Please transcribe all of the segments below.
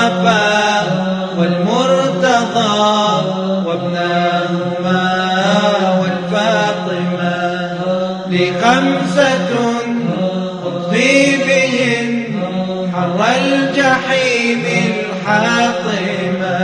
المصطفى والمرتضى وابنهما والفاطمة لخمسة أطفي بهن حر الجحيم الحاطمة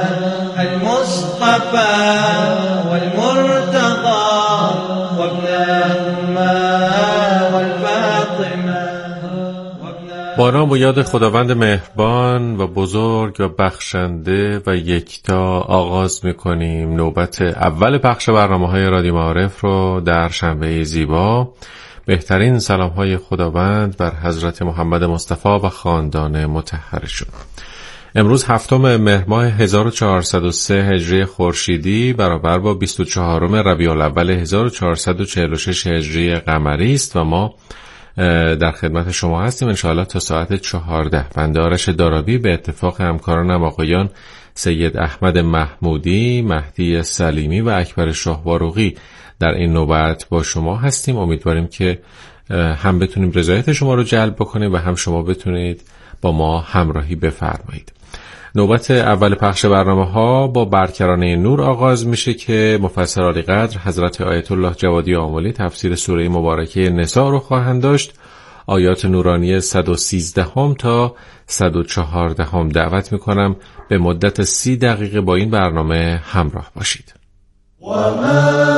المصطفى والمرتضى وابنهما والفاطمة. با نام و یاد خداوند مهربان و بزرگ و بخشنده و یکتا آغاز میکنیم نوبت اول پخش برنامه‌های رادیو معارف رو در شنبه زیبا. بهترین سلام‌های خداوند بر حضرت محمد مصطفی و خاندان مطهرشون. امروز 7 مهر ماه 1403 هجری خورشیدی برابر با 24 ربیع الاول 1446 هجری قمری است و ما در خدمت شما هستیم انشاءالله تا ساعت 14. بنده آرش دارابی به اتفاق همکارانم آقایان سید احمد محمودی، مهدی سلیمی و اکبر شاهباروقی در این نوبت با شما هستیم. امیدواریم که هم بتونیم رضایت شما رو جلب بکنیم و هم شما بتونید با ما همراهی بفرمایید. نوبت اول پخش برنامه‌ها با برکرانه نور آغاز میشه که مفسر عالی قدر حضرت آیت الله جوادی آملی تفسیر سوره مبارکه نساء رو خواهند داشت. آیات نورانی 113 تا 114 دعوت میکنم به مدت 30 دقیقه با این برنامه همراه باشید. و ما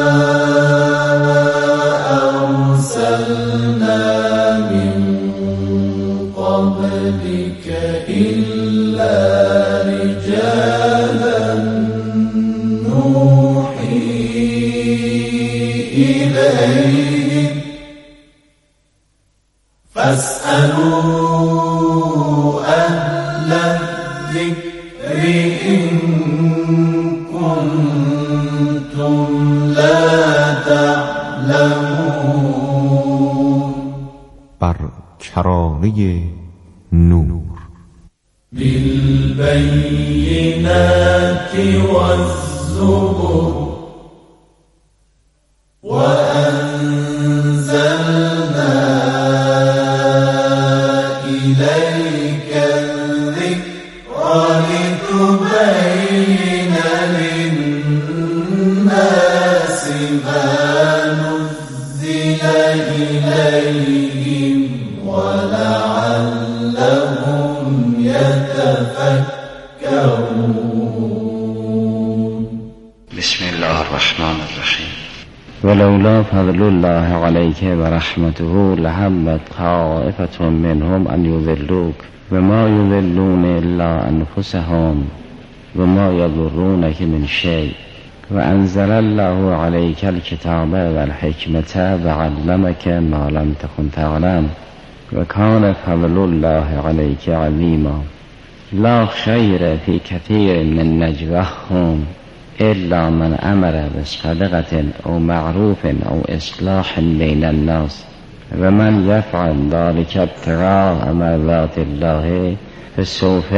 ارسلنا من قبلك الا رجالا نوحي إليهم فاسألوا أهل الذكر إن كنتم لا تعلمون. برکرانه نور بالبينات والزبر وأنزلنا إليك الذكر لتبين للناس ما نزل إليهم ولعلهم يتفكرون. بسم الله الرحمن الرحیم. ولولا فضل الله عليك ورحمته لهمت طائفة منهم أن يضلوك وما يضلون إلا أنفسهم وما يضرونك من شيء وأنزل الله عليك الكتاب والحكمة وعلمك ما لم تكن تعلم وكان فضل الله عليك عظيما. لا خير في كثير من نجواهم إلا من أمر بصدقة أو معروف أو إصلاح بين الناس ومن يفعل ذلك ابتغاء مرضات الله فسوف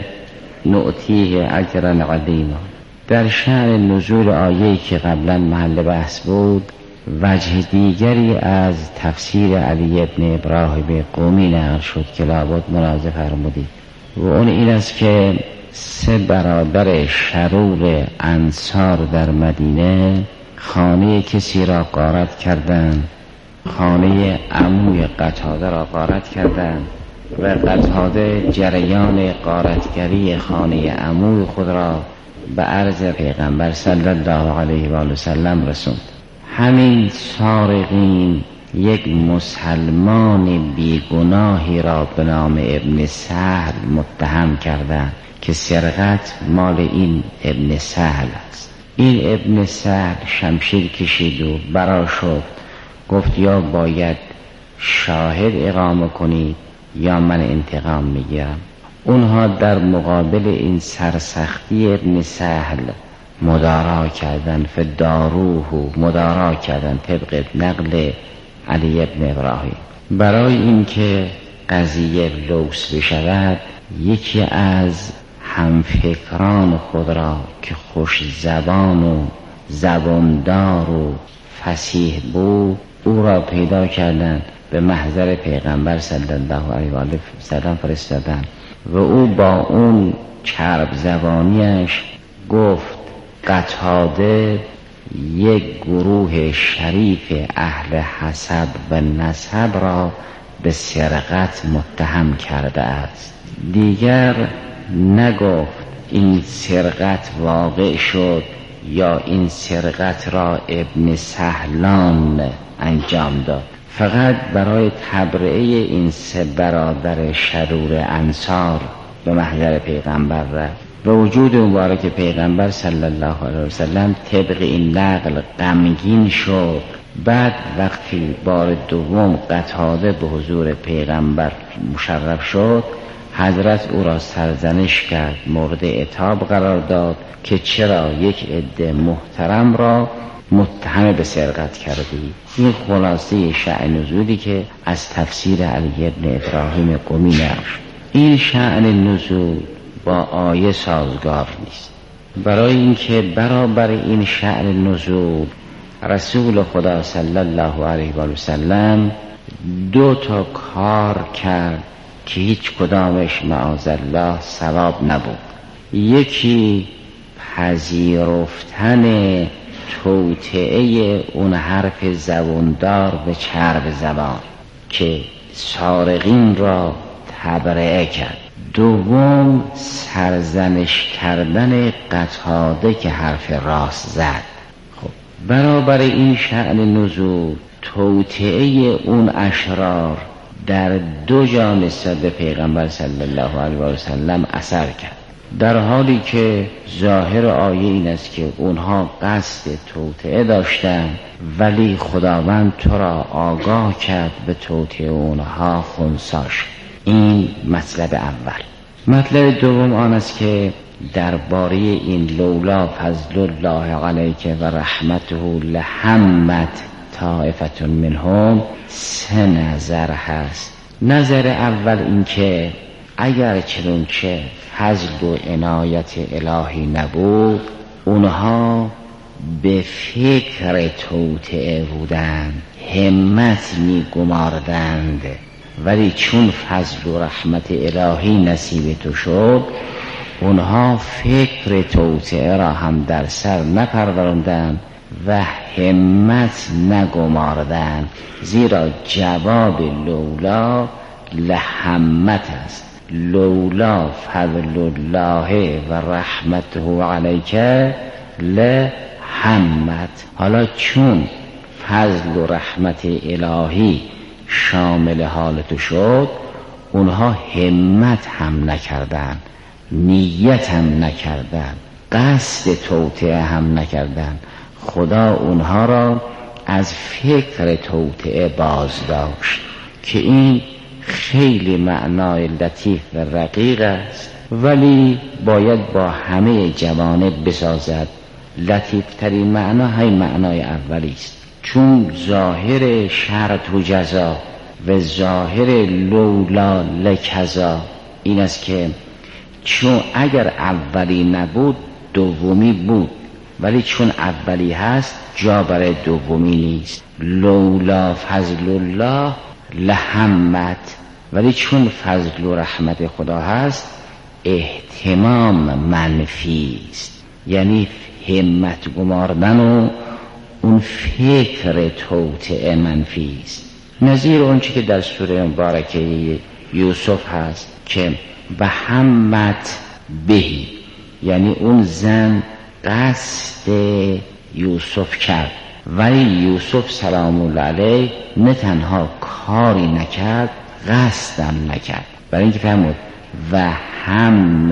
نؤتيه أجرا عظيما. در شأن نزول آیه‌ای که قبلا محل بحث بود، وجه دیگری از تفسیر علی ابن ابراهیم قمی نقل شد که لابد ملاحظه فرمودید و اون این است که 3 برادر شرور انصار در مدینه خانه کسی را غارت کردند، خانه عموی قتاده را غارت کردند و قتاده جریان غارتگری خانه عموی خود را به عرض پیغمبر صلی الله علیه و آله و سلم رسوند. همین سارقین یک مسلمان بیگناهی را به نام ابن سهل متهم کردند که سرقت مال این ابن سهل است. این ابن سهل شمشیر کشید و برآشفت، گفت یا باید شاهد اقامه کنید یا من انتقام میگیرم. اونها در مقابل این سرسختی ابن سهل مدارا کردن، فداروه مدارا کردن طبق نقل علی ابن ابراهیم. برای اینکه قضیه لوث بشود یکی از همفکران خود را که خوش زبان و زباندار و فصیح بود او را پیدا کردند، به محضر پیغمبر صلی الله علیه و آله و سلم فرستادند و او با اون چرب زبانیش گفت قتاده یک گروه شریف اهل حسب و نسب را به سرقت متهم کرده است. دیگر نگفت این سرقت واقع شد یا این سرقت را ابن سهلان انجام داد. فقط برای تبرئه این سه برادر شرور انصار به محضر پیغمبر رفت. به وجود مبارک پیغمبر صلی الله علیه وسلم طبق این نقل غمگین شد. بعد وقتی بار دوم قتاده به حضور پیغمبر مشرف شد، حضرت او را سرزنش کرد، مورد عتاب قرار داد که چرا یک عده محترم را متهم به سرقت کردی. این خلاصه شأن نزولی که از تفسیر علی بن ابراهیم قمی نقش. این شأن نزول با آیه سازگار نیست، برای اینکه برابر این شأن نزول رسول خدا صلی الله علیه و سلم 2 کار کرد که هیچ کدامش معاذالله ثواب نبود. یکی پذیرفتن توطئه اون حرف زبوندار به چرب زبان که سارقین را تبرئه کرد. دوم سرزنش کردن قتاده که حرف راست زد. خب برابر این شأن نزول توطئه اون اشرار در 2 جا نسبت به پیغمبر صلی الله علیه و سلم اثر کرد، در حالی که ظاهر آیه این است که اونها قصد توطئه داشتن، ولی خداوند تو را آگاه کرد به توطئه اونها خنثیش. این مطلب اول. مطلب دوم آن است که درباره این لولا فضل الله علیک و رحمته لهمت طائفة منهم 3 نظر هست. نظر اول این که اگر چنانچه فضل و عنایت الهی نبود، اونها به فکر توطئه بودند، همت می گماردند، ولی چون فضل و رحمت الهی نصیب تو شد، اونها فکر توطئه را هم در سر نپروراندند و همت نگماردند، زیرا جواب لولا لهمت است. لولا فضل الله و رحمته علیک لهمت. حالا چون فضل و رحمت الهی شامل حالت شد، اونها همت هم نکردن، نیت هم نکردن، قصد توطئه هم نکردن. خدا اونها را از فکر توطئه باز داشت که این خیلی معنای لطیف و رقیق است، ولی باید با همه جوانب بسازد. لطیفترین معنا همین معنای اولی است، چون ظاهر شرط و جزا و ظاهر لولا لکذا این است که چون اگر اولی نبود دومی بود، ولی چون اولی هست جا برای دومی نیست. لولا فضل الله لهمت، ولی چون فضل و رحمت خدا هست اهتمام منفی است، یعنی همت گماردن و اون فکر توطئه منفی است. نظیر اون چی که در سوره مبارکه یوسف هست که به همت بهی، یعنی اون زن قصد یوسف کرد، ولی یوسف سلام الله علیه نه تنها کاری نکرد، قصدم نکرد. برای اینکه فرمود و هم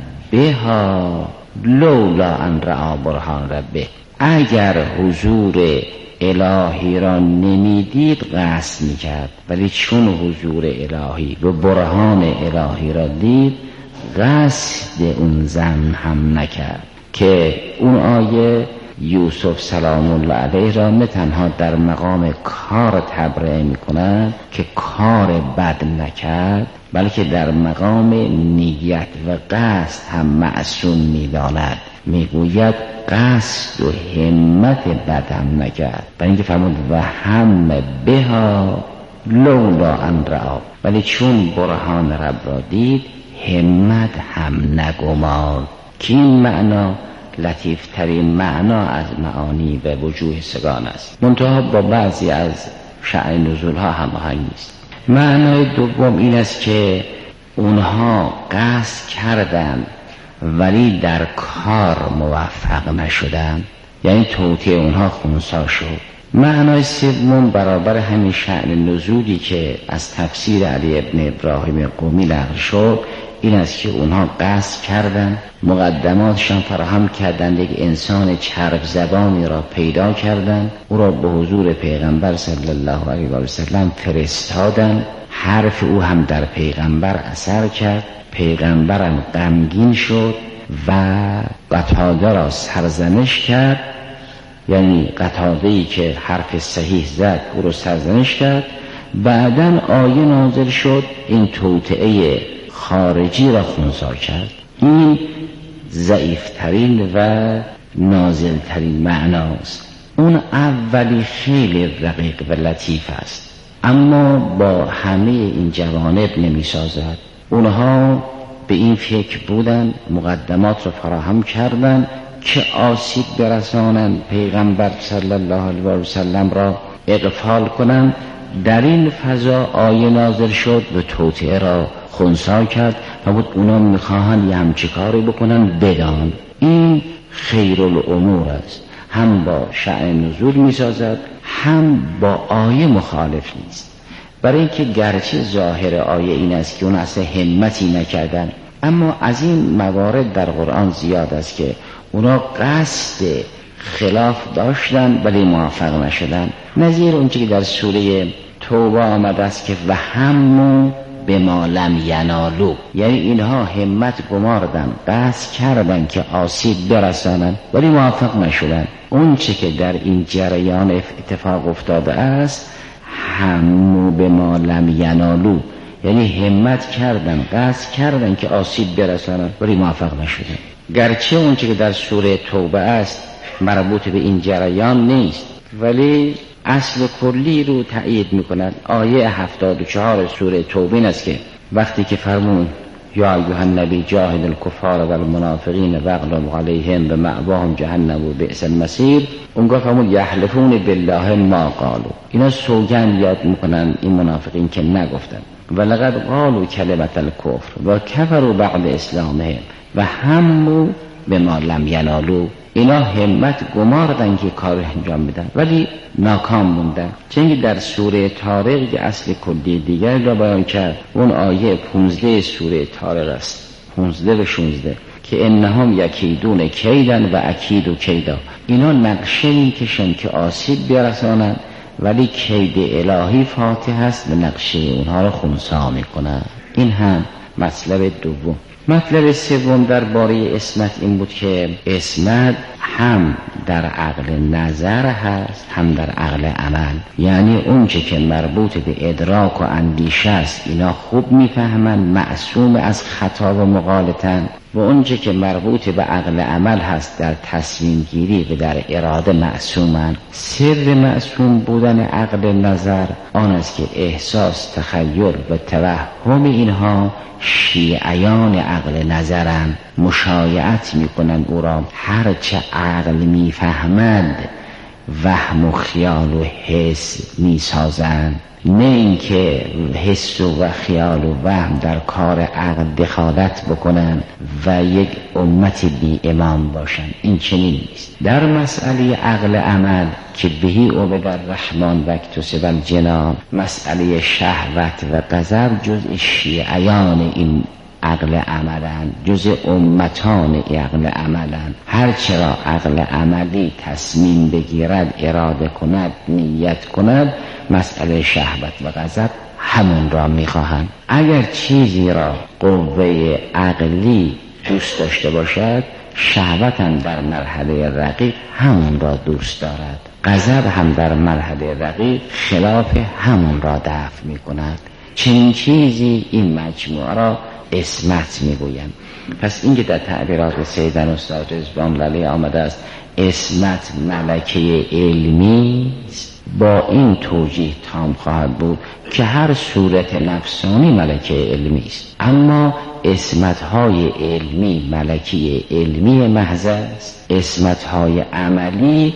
بها لولا ان رأى برهان ربه، اگر حضور الهی را نمیدید قصد میکرد، ولی چون حضور الهی و برهان الهی را دید قصد اون زن هم نکرد. که اون آیه یوسف سلام الله علیه را نه تنها در مقام کار تبرئه میکند که کار بد نکرد، بلکه در مقام نیت و قصد هم معصوم میداند. میگوید قصد و همت بد هم نکرد، برای اینکه فرمود و هم بها لولا ان رأى، ولی چون برهان رب را دید همت هم نگمار، که این معنا لطیفترین معنا از معانی و وجوه سگان است، منتها با بعضی از شأن نزولها هماهنگ نیست. معنای دوم این است که اونها قصد کردند ولی در کار موفق نشدند، یعنی توطئه اونها خنثی شد. معنای سوم برابر همین شأن نزولی که از تفسیر علی ابن ابراهیم قمی نقل شد این است که اونها قصد کردند، مقدماتشان فراهم کردند، یک انسان چرب زبانی را پیدا کردند، او را به حضور پیغمبر صلی الله علیه و سلم فرستادند. حرف او هم در پیغمبر اثر کرد، پیغمبرم غمگین شد و قتاده را سرزنش کرد، یعنی قتاده‌ای که حرف صحیح زد او را سرزنش کرد. بعداً آیه نازل شد این توطئه خارجی را خنثی کرد. این ضعیفترین و نازلترین معناست. اون اولی خیلی رقیق و لطیف است، اما با همه این جوانب نمی سازد. اونها به این فکر بودن، مقدمات را فراهم کردن که آسیب برسانند، پیغمبر صلی الله علیه و سلم را اغفال کنند. در این فضا آیه نازل شد و توطئه را خنثی کرد و بود اونا میخواهند یه همچی کاری بکنن بدان. این خیرالامور است، هم با شأن نزول میسازد هم با آیه مخالف نیست. برای اینکه گرچه ظاهر آیه این است که اون اصلا همتی نکردن، اما از این موارد در قرآن زیاد است که اونا قصد خلاف داشتن ولی موفق نشدن. نظیر اونچه که در سوره توبه آمده است که و همو به ما لم ینالو، یعنی اینها همت گماردن، قصد کردن که آسیب برسانن ولی موفق نشدن. اون چه که در این جریان اتفاق افتاده است همو به ما لم ینالو، یعنی همت کردن، قصد کردن که آسیب برسانن ولی موفق نشدن. گرچه اون چه که در سوره توبه است مربوط به این جریان نیست ولی اصل کلی رو تأیید میکند. آیه 74 سوره توبه این است که وقتی که فرمون یا ایها النبی جاهد الکفار و المنافقین واغلظ علیهم و مأواهم جهنم و بئس المصیر، اونگاه فرمون یحلفون بالله ما قالوا، اینا سوگند یاد میکنن این منافقین که نگفتن ولقد قالوا کلمة الکفر و کفروا بعد اسلامهم و همو به ما لم ینالو، اینا همت گماردن که کار انجام بدن ولی ناکام موندن. چون در سوره طارق که اصل کلی دیگر را بیان کرد، اون آیه 15 سوره طارق است، 15 و 16 که انهم یکیدون کیدن و اکیدو کیدا، اینا نقشه میکشن که آسیب برسانن ولی کید الهی فاتح است و نقشه اونها رو خنثی میکنن. این هم مطلب دوم. مطلب سوم درباره عصمت این بود که عصمت هم در عقل نظر هست هم در عقل عمل، یعنی اون چه که مربوط به ادراک و اندیشه است اینا خوب میفهمن، معصوم از خطا و مغالطن، و اون چه که مربوط به عقل عمل هست در تصمیم گیری و در اراده معصومن. سر معصوم بودن عقل نظر آن است که احساس، تخیل و توهم اینها شیعیان عقل نظرن، مشایعت میکنن او را، هرچه عقل میفهمد وهم و خیال و حس میسازند، نه اینکه حس و خیال و وهم در کار عقل دخالت بکنن و یک امت بی امام باشن. این چنین نیست. در مسئله عقل عمل که بهی عبد الرحمن و اکتسب الجنان، مسئله شهوت و غضب جزء شیعیان این عقل عملن، جزء امتان عقل عملن. هرچرا عقل عملی تصمیم بگیرد، اراده کند، نیت کند، مسئله شهوت و غضب همون را میخواهند. اگر چیزی را قوه عقلی دوست داشته باشد، شهوت هم در مرحله رقیق همون را دوست دارد، غضب هم در مرحله رقیق خلاف همون را دفع میکند. چنین چیزی این مجموعه را عصمت میگویم. پس این که در تعبیرات سیدن استاد رضوان علیه آمده است عصمت ملکه علمی است، با این توجیه تام خواهد بود که هر صورت نفسانی ملکه علمی است، اما اسمت‌های علمی ملکی علمی محض است، اسمت‌های عملی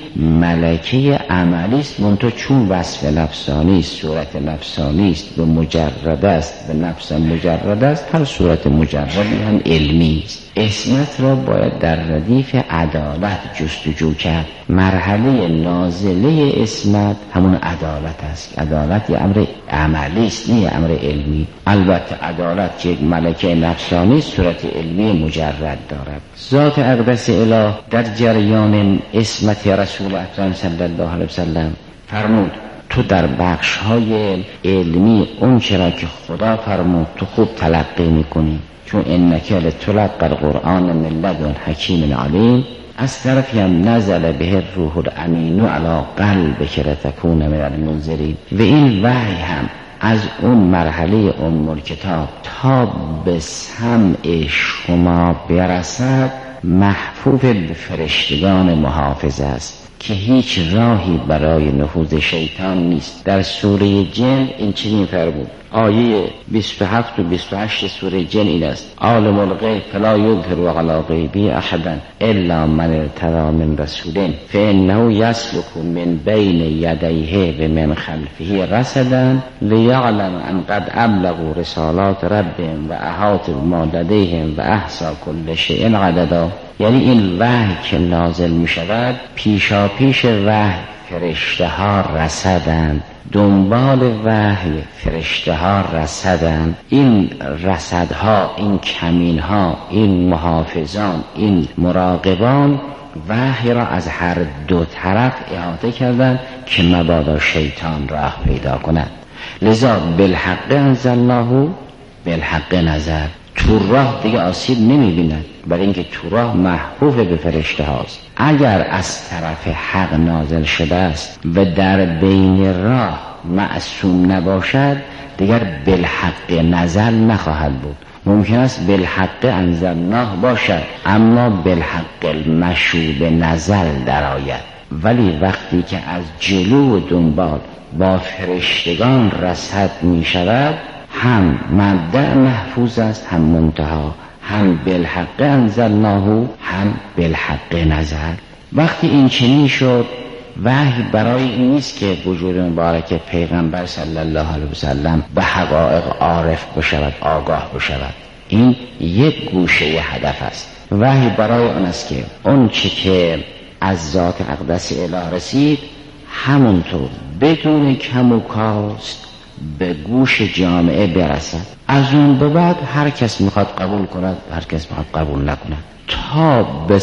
ملکی عملی است، منتها چون وصف نفسانی است، صورت نفسانی است و مجرد است، به نفس مجرد است، هر صورت مجردی هم علمی است. اسمت را باید در ردیف عدالت جستجو کرد. مرحله نازله اسمت همون عدالت است. عدالت یه امر عملی است، نه امر علمی. البته عدالت که یک ملکه نفسانی صورت علمی مجرد دارد. ذات اقدس اله در جریان اسمت رسول اکرم صلی الله علیه وسلم فرمود تو در بخش‌های علمی اون چرا که خدا فرمود تو خوب تلقی می‌کنی، چون انک لتلقی القرآن من لدن حکیم علیم. از طرفی هم نزل به الروح الامین علی قلبک لتکون من المنذرین. و این وحی هم از اون مرحله کتاب تا به سمع شما برسد محفوظ به فرشتگان محافظ است که هیچ راهی برای نفوذ شیطان نیست. در سوره جن این چنین فرمود، آیه 27 و 28 سوره جن این است: عالم الغیب فلا یظهر علی غیبه احدا الا من ارتضی من رسول فانه یسلک من بین یدیه و من خلفه رصدا لیعلم ان قد ابلغوا رسالات ربهم و احاط بما لدیهم و احصی کل شیء عددا. یعنی این وحی که نازل می شود پیشا پیش وحی فرشته ها رصدند، دنبال وحی فرشته ها رصدند. این رصدها، این کمینها، این محافظان، این مراقبان وحی را از هر دو طرف احاطه کردند که مبادا شیطان راه پیدا کند. لذا بالحق انزلناه بالحق نزل. تو راه دیگه آسیب نمی بیند، برای اینکه تو راه محفوظ به فرشته هاست. اگر از طرف حق نازل شده است و در بین راه معصوم نباشد دیگر بالحق نزل نخواهد بود. ممکن است بالحق انزلناه باشد اما بالحق المشوب نزل در آید. ولی وقتی که از جلو و دنبال با فرشتگان رصد می شود هم مبدأ محفوظ است، هم منتها، هم بالحق انزلناه هم بالحق نزل. وقتی این چنین شد وحی برای این نیست که وجود مبارک پیغمبر صلی الله علیه وسلم به حقایق عارف بشود، آگاه بشود. این یک گوشه هدف است. وحی برای آن است که اون چه که از ذات اقدس اله رسید همونطور بدون کم و کاست به گوش جامعه برسد. از اون به بعد هر کس میخواد قبول کند، هر کس میخواد قبول نکند. تا به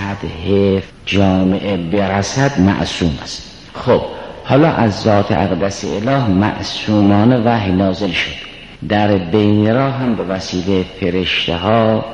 سطح جامعه برسد معصوم است. خب حالا از ذات اقدس اله معصومانه وحی نازل شد. در بین راه هم به وسیله فرشته ها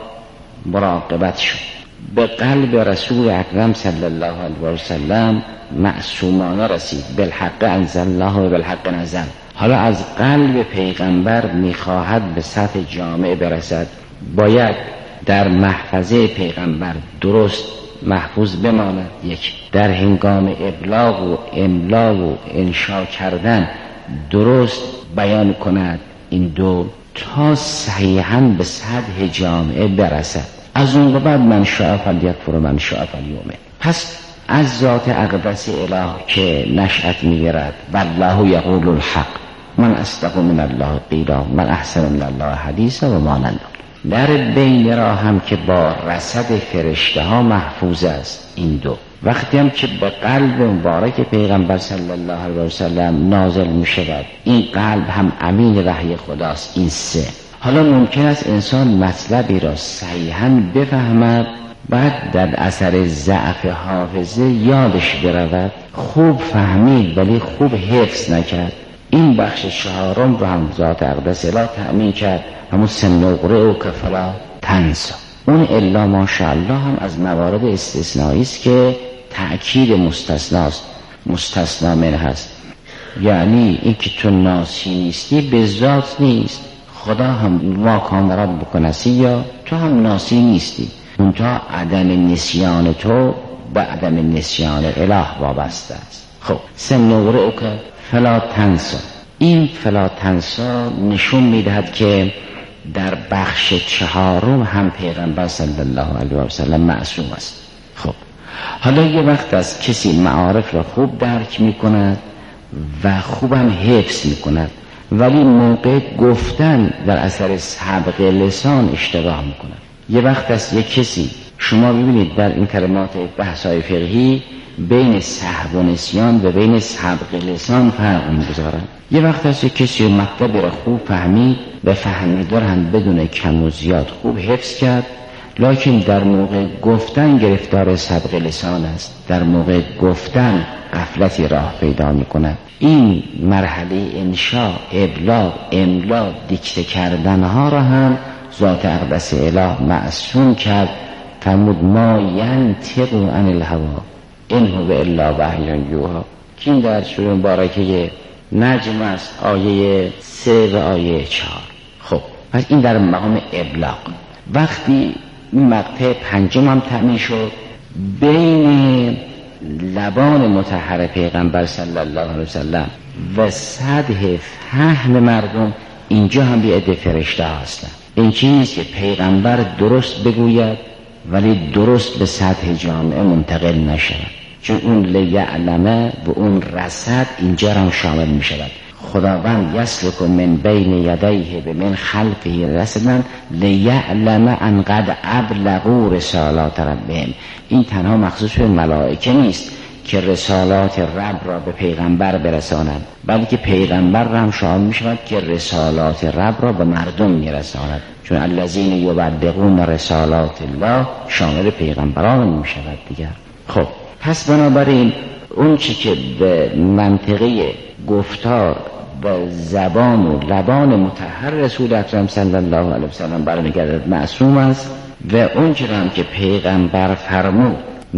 مراقبت شد. به قلب رسول اکرم صلی الله علیه و سلم معصومانه رسید. بالحق انزلناه و بالحق نزل. حالا از قلب پیغمبر میخواهد به سطح جامعه برسد. باید در محفظه پیغمبر درست محفوظ بماند. یک، در هنگام ابلاغ و املا و انشا کردن درست بیان کند. این دو تا صحیحاً به سطح جامعه برسد. از اون بعد من شاء فلیکفر و من شاء فلیؤمن. پس از ذات اقدس اله که نشأت میگیرد والله یقول الحق من اصدق من الله قیلا من احسن من الله حدیثا و مانند. در بین راه هم که با رصد فرشته ها محفوظ است. این دو وقتی هم که به قلب مبارک پیغمبر صلی الله علیه و سلم نازل می شود، این قلب هم امین وحی خداست. این سه. حالا ممکن است انسان مطلبی را صحیحاً بفهمد بعد در اثر ضعف حافظه یادش برود. خوب فهمید ولی خوب حفظ نکرد. این بخش چهارم رو هم ذات اقدس اله تأمین کرد، همون سنقرئک فلا تنسی. اون الا ماشاءالله هم از موارد استثنایی است که تأکید مستثناست، مستثنا منه هست. یعنی این که تو ناسی نیستی به ذات نیست. خدا هم ما کان ربک نسیا، تو هم ناسی نیستی. منتها عدم نسیان تو با عدم نسیان اله وابسته است. خب سنقرئک فلا تنسی. این فلا تنسی نشون میدهد که در بخش 4 هم پیغمبر صلی الله علیه و سلم معصوم است. خب حالا یه وقت از کسی معارف را خوب درک میکند و خوبم حفظ میکند، ولی موقع گفتن در اثر سبق لسان اشتباه میکند. یه وقت از یک کسی، شما ببینید در این کلمات بحث‌های فقهی بین سهو و نسیان و بین سبق لسان فرق میگذارند. یه وقت از یک کسی مطلب را خوب فهمید و فهمیدار هم بدون کم و زیاد خوب حفظ کرد، لکن در موقع گفتن گرفتار سبق لسان است، در موقع گفتن غفلتی راه پیدا میکند. این مرحله انشاء، ابلاغ، املا، دیکته کردن ها را هم ذات اقدس اله معصوم کرد. فرمود ما ینطق عن الهوی ان هو الا وحی یوحی، که این در سوره مبارکه نجم است، آیه 3 و آیه 4. خب پس این در مقام ابلاغ. وقتی این مقطع 5 هم تأمین شد، بین لبان مطهر پیغمبر صلی الله علیه وسلم و سطح فهم مردم، اینجا هم یه عده فرشته هستن. این چیز که پیغمبر درست بگوید ولی درست به سطح جامعه منتقل نشود، چون اون لیعلمه و اون رصد اینجا هم شامل می شود. خداوند یسلک من بین یدیه به من خلفه رسدن لیعلم ان قد ابلغوا رسالات ربهم. این تنها مخصوص به ملائکه نیست که رسالات رب را به پیغمبر برسانند، بلکه پیغمبر را هم شامل می شود که رسالات رب را به مردم می رساند، چون الذین یبلغون رسالات الله شامل پیغمبران می شود دیگر. خب پس بنابراین اون چی که به منطقه گفتار و زبان و لبان مطهر رسول اکرم صلی الله علیه وسلم برمیگردد معصوم است، و اون چی هم که پیغمبر فرمود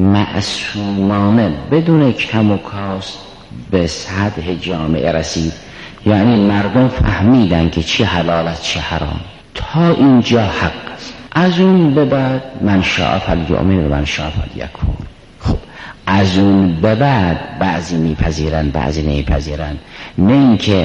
معصومانه بدون کم و کاست به سطح جامعه رسید، یعنی مردم فهمیدن که چی حلال است چی حرام، تا اینجا حق است. از اون به بعد من شاء فلیؤمن و من شاء فلیکفر. خب از اون به بعد بعضی میپذیرن بعضی نمیپذیرن، نه اینکه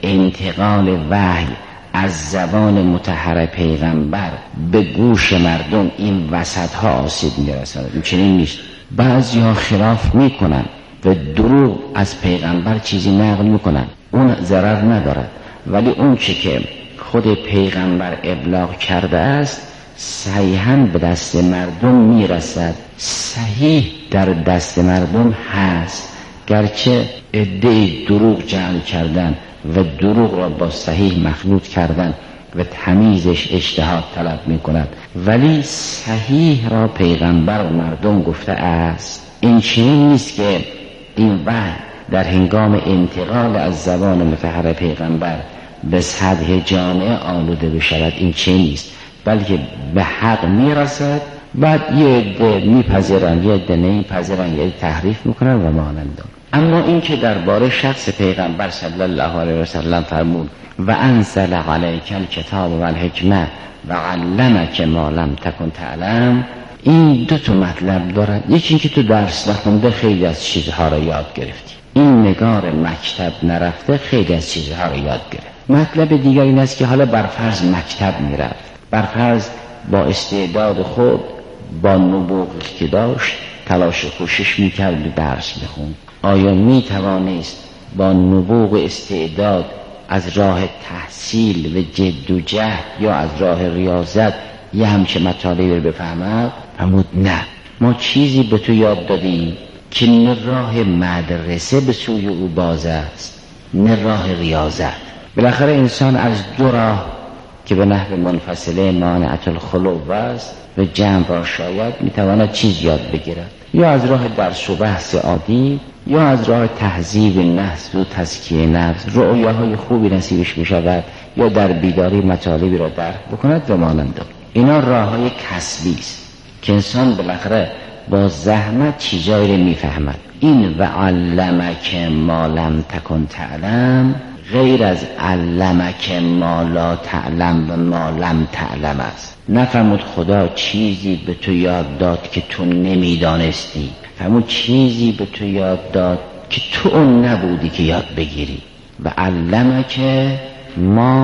انتقال وحی از زبان مطهر پیغمبر به گوش مردم این وسط ها آسیب میرساند. این چنین نیست. بعضی ها خلاف میکنن و دروغ از پیغمبر چیزی نقل میکنن، اون ضرر ندارد، ولی اون چه که خود پیغمبر ابلاغ کرده است صحیحاً به دست مردم میرسد. صحیح در دست مردم هست، گرچه عده‌ای دروغ جعل کردن و دروغ را با صحیح مخلوط کردن و تمیزش اجتهاد طلب می کند، ولی صحیح را پیغمبر و مردم گفته است. این چنین نیست که این وحی در هنگام انتقال از زبان مطهر پیغمبر به سطح جامعه آلوده بشود. این چنین نیست، بلکه به حق می رسد، بعد یه عده میپذیرن یه عده نمیپذیرن، یه عده تحریف میکنن و مانند. اما این که درباره شخص پیغمبر صلی الله علیه و سلم فرمود و انزل علیک الکتاب و الحکمه و علمک ما لم تکن تعلم، این دو تا مطلب دارد. یکی این که تو درس نخونده خیلی از چیزها را یاد گرفتی، این نگار مکتب نرفته خیلی از چیزها را یاد گرفت. مطلب دیگر این است که حالا برفرض مکتب میرفت، برفرض با استعداد خود با نبوغی که داشت تلاش و کوشش میکرد و درس میخوند، آیا میتوانست با نبوغ استعداد از راه تحصیل و جد و جهد یا از راه ریاضت یه همچه مطالبی رو بفهمد؟ فرمود نه، ما چیزی به تو یاد دادیم که نه راه مدرسه به سوی او باز است نه راه ریاضت. بالاخره انسان از دو راه که به نحو منفصله مانعت الخلو است و جمع را شاید میتواند چیز یاد بگیرد، یا از راه درس و بحث عادی یا از راه تهذیب نفس و تزکیه نفس، رؤیاهای خوبی نصیبش میشود یا در بیداری مطالبی را درک بکند و مانند. اینا راههای کسبی است که انسان بالاخره با زحمت چیزایی رو میفهمد. این و علمک ما لم تکن تعلم غیر از علمک ما لا تعلم و ما لم تعلم است. نفرمود خدا چیزی به تو یاد داد که تو نمیدانستی، فرمود چیزی به تو یاد داد که تو اون نبودی که یاد بگیری. و علمک ما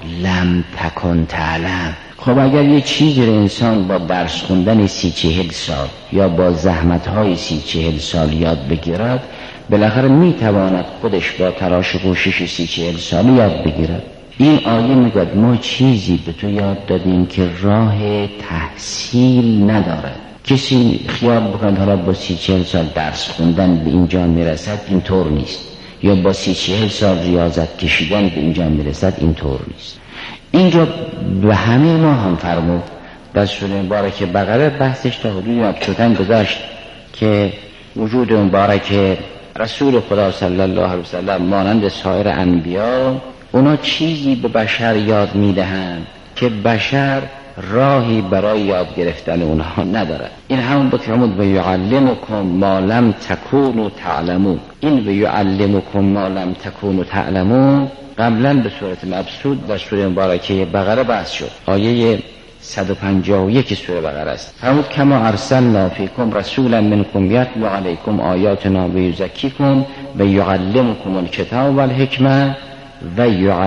لم تکن تعلم. خب اگر یه چیزی رو انسان با درس خوندن 30-40 سال یا با زحمت‌های 30-40 سال یاد بگیرد، بالاخره میتواند خودش با تلاش و کوشش 30-40 سال یاد بگیرد. این آیه میگه ما چیزی به تو یاد دادیم که راه تحصیل ندارد. کسی خیال بکند حالا با 30-40 سال درس خوندن به اینجا میرسد، اینطور نیست. یا با 30-40 سال ریاضت کشیدن به اینجا میرسد، اینطور نیست. اینجا به همه ما هم فرمود در سوره مبارکه بقره بحثش تا حدودی مبسوطاً گذاشت که وجود مبارک رسول خدا صلی الله علیه وسلم مانند سایر انبیا اونا چیزی به بشر یاد میدهند که بشر راهی برای یاد گرفتن اونها ندارد. این همون بود که فرمود و یعلمکم ما لم تکونوا تعلمون. این و یعلمکم ما لم تکونوا تعلمون قبلا به صورت مبسوط در سوره مبارکه بقره بحث شد. آیه 151 سوره بقره است. فرمود کما ارسلنا فیکم رسولا منکم یتلو علیکم آیاتنا و یزکیکم و یعلمکم الکتاب والحکمه و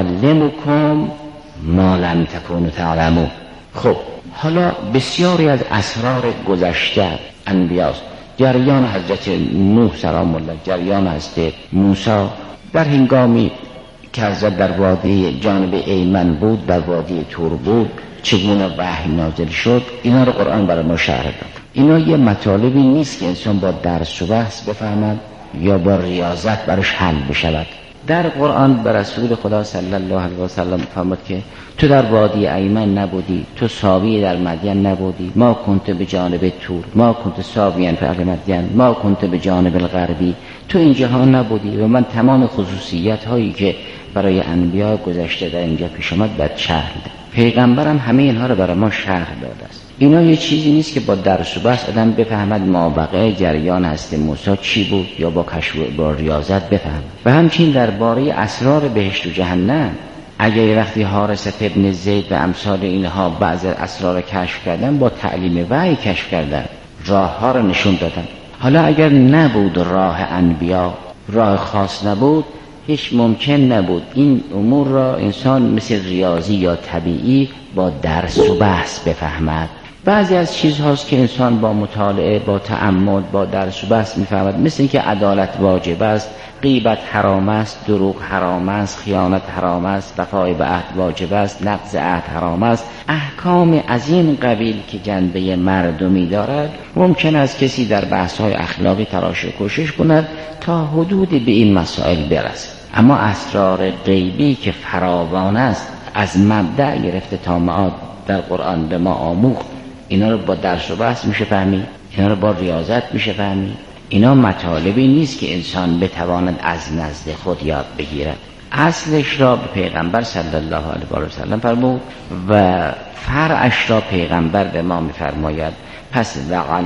یعلمکم ما لم تکونوا تعلمون. خب حالا بسیاری از اسرار گذشته انبیاست. جریان حضرت نوح سلام الله، جریان حضرت موسی در هنگامی که حضرت در وادی جانب ایمن بود، در وادی تور بود، چگونه وحی نازل شد، اینا رو قرآن برای ما شرح داد. اینا یه مطالبی نیست که انسان با درس و بحث بفهمد یا با ریاضت براش حل بشود. در قرآن به رسول خدا صلی الله علیه و سلم فرمود که تو در وادی ایمن نبودی، تو ساوی در مدین نبودی، ما کنت به جانب تور، ما کنت ساویان فی اهل مدین، ما کنت به جانب الغربی، تو این جهان نبودی و من تمام خصوصیت هایی که برای انبیا گذشته در اینجا پیش آمد بر شرح دادم. پیغمبرم همه اینها رو برای ما شرح داده است. اینا یه چیزی نیست که با درس و بحث آدم بفهمد مابقی جریان هست موسی چی بود یا با کشف با ریاضت بفهمد. و همچنین درباره اسرار بهشت و جهنم اگر وقتی حارث ابن زید و امثال اینها بعض اسرار کشف کردن با تعلیم وحی کشف کردن، راه ها رو نشون دادن. حالا اگر نبود راه انبیا، راه خاص نبود، هیچ ممکن نبود این امور را انسان مثل ریاضی یا طبیعی با درس و بحث بفهمد. بعضی از چیزهاست که انسان با مطالعه، با تأمل، با درس و بحث میفهمد. مثل اینکه عدالت واجب است، غیبت حرام است، دروغ حرام است، خیانت حرام است، وفای به عهد واجب است، نقض عهد حرام است. احکام از این قبیل که جنبه مردمی دارد، ممکن است کسی در بحث‌های اخلاقی تلاش و کوشش کند تا حدودی به این مسائل برسد. اما اسرار غیبی که فراوان است، از مبدأ گرفته تا معاد در قرآن به ما آموخت، اینا رو با درس و بحث میشه فهمید، اینا رو با ریاضت میشه فهمید. اینا مطالبی نیست که انسان بتواند از نزد خود یاد بگیرد. اصلش را به پیغمبر صلی الله علیه و سلم فرمود و فرعش را پیغمبر به ما میفرماید. پس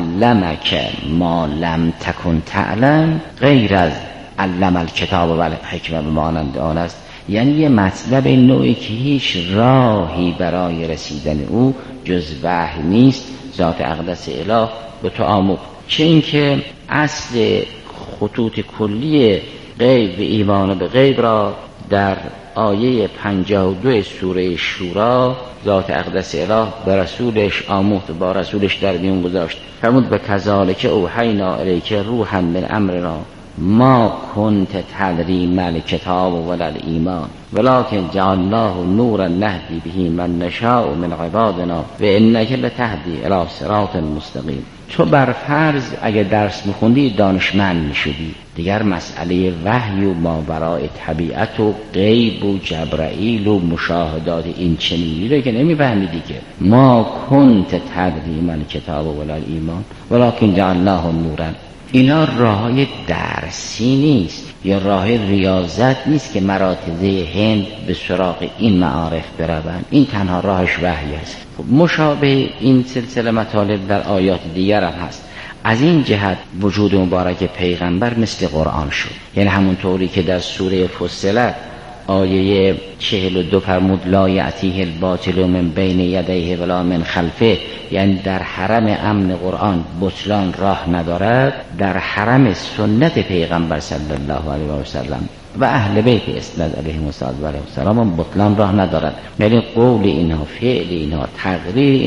وعلمک ما لم تکن تعلم غیر از علم الکتاب و الحکمه به مانند آن است. یعنی یه مطلب نوعی که هیچ راهی برای رسیدن او جز وحی نیست، ذات اقدس اله به تو آموخت. چه اینکه اصل خطوط کلی غیب و ایمان به غیب را در آیه 52 سوره شورا ذات اقدس اله به رسولش آموخت، با رسولش در میون گذاشت. فرمود به کذالک اوحینا الیک روحا من امرنا ما کنت تدری ما الکتاب ولا الایمان ولکن جعلناه نورا نهدی به من نشاء من عبادنا و انک لتهدی الی صراط مستقیم. تو بر فرض اگه درس میخوندی دانشمند میشدی، دیگر مسئله وحی و ماورای طبیعت و غیب و جبرائیل و مشاهدات این چنینی رو که نمیفهمیدی که ما کنت تدری ما الکتاب ولا الایمان ولکن جعلناه نورا. اینا راهی درسی نیست یا راه ریاضت نیست که مراتزه هند به سراغ این معارف بروند. این تنها راهش وحی است. مشابه این سلسله مطالب در آیات دیگر هم هست. از این جهت وجود مبارک پیغمبر مثل قرآن شد. یعنی همونطوری که در سوره فصلت آیه 42 فرمود لا یأتیه الباطل من بین یدیه ولا من خلفه، یعنی در حرم امن قرآن بطلان راه ندارد. در حرم سنت پیغمبر صلی الله علیه و سلم و اهل بیت اسناد علیهم السلام بطلان راه ندارد. یعنی قول اینها، فعل اینها، تقریر